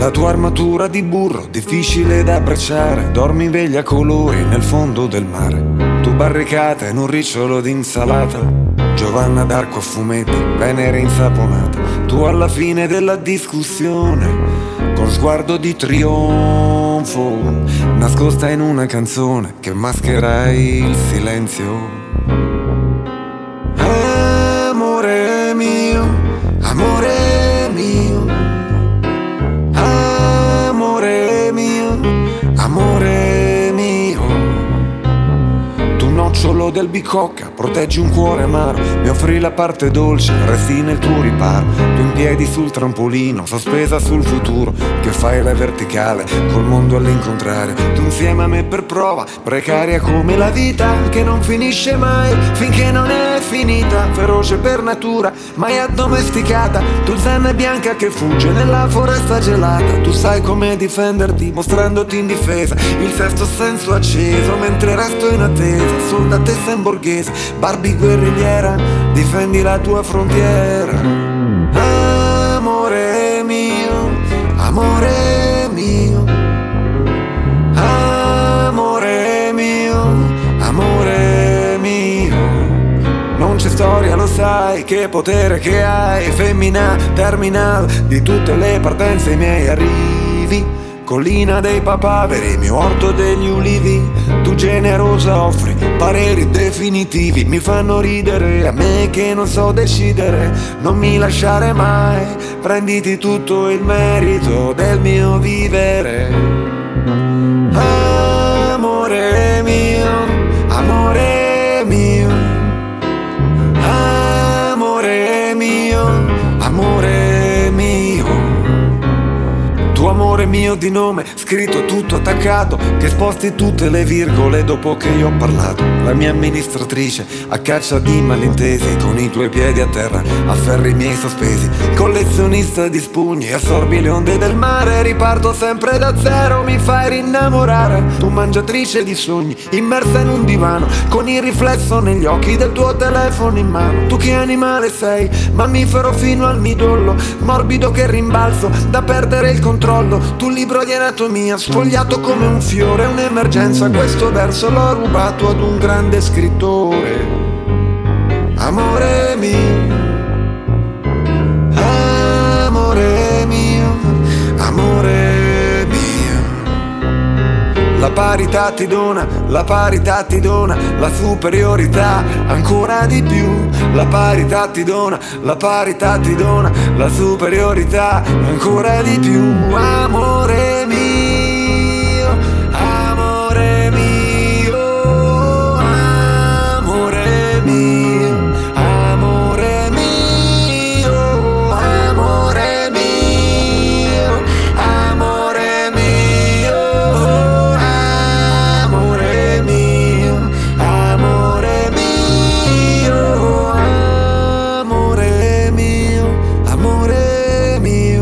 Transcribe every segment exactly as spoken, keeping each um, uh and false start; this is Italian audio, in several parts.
La tua armatura di burro, difficile da abbracciare, dormi veglia colori nel fondo del mare. Tu barricata in un ricciolo di insalata, Giovanna d'Arco a fumetti, Venere insaponata. Tu alla fine della discussione, con sguardo di trionfo, nascosta in una canzone che mascherai il silenzio. Amore mio, amore mio, amore mio, amore mio. Tu nocciolo del bicocca, proteggi un cuore amaro, mi offri la parte dolce, resti nel tuo riparo. Tu in piedi sul trampolino, sospesa sul futuro, che fai la verticale, col mondo all'incontrario. Tu insieme a me per prova, precaria come la vita, che non finisce mai, finché non è finita. Feroce per natura, mai addomesticata. Tu zen bianca che fugge nella foresta gelata. Tu sai come difenderti, mostrandoti indifesa. Il sesto senso acceso, mentre resto in attesa. Soldatessa in borghese, Barbie guerrigliera, difendi la tua frontiera. Amore mio, amore mio, amore mio, amore mio. Non c'è storia, lo sai, che potere che hai, femmina terminale di tutte le partenze, i miei arrivi. Collina dei papaveri, mio orto degli ulivi. Tu generosa offri pareri definitivi, mi fanno ridere a me che non so decidere. Non mi lasciare mai, prenditi tutto il merito del mio vivere. Amore mio, amore mio, amore mio, amore mio. Tuo amore mio di nome, scritto tutto attaccato, che sposti tutte le virgole dopo che io ho parlato. La mia amministratrice a caccia di malintesi, con i tuoi piedi a terra, afferri i miei sospesi. Collezionista di spugni, assorbi le onde del mare. Riparto sempre da zero, mi fai rinnamorare. Tu mangiatrice di sogni, immersa in un divano, con il riflesso negli occhi del tuo telefono in mano. Tu che animale sei, mammifero fino al midollo, morbido che rimbalzo, da perdere il controllo. Tu libro di anatomia, sfogliato come un fiore, un'emergenza. Questo verso l'ho rubato ad un grande scrittore. Amore mio, amore mio, amore mio. La parità ti dona, la parità ti dona la superiorità ancora di più. La parità ti dona, la parità ti dona la superiorità ancora di più. Amore mio, amore mio, amore mio, amore mio, amore mio, amore mio, amore mio, amore mio, amore mio, amore mio,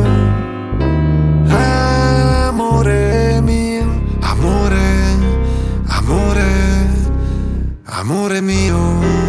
amore mio, amore, amore, amore mio.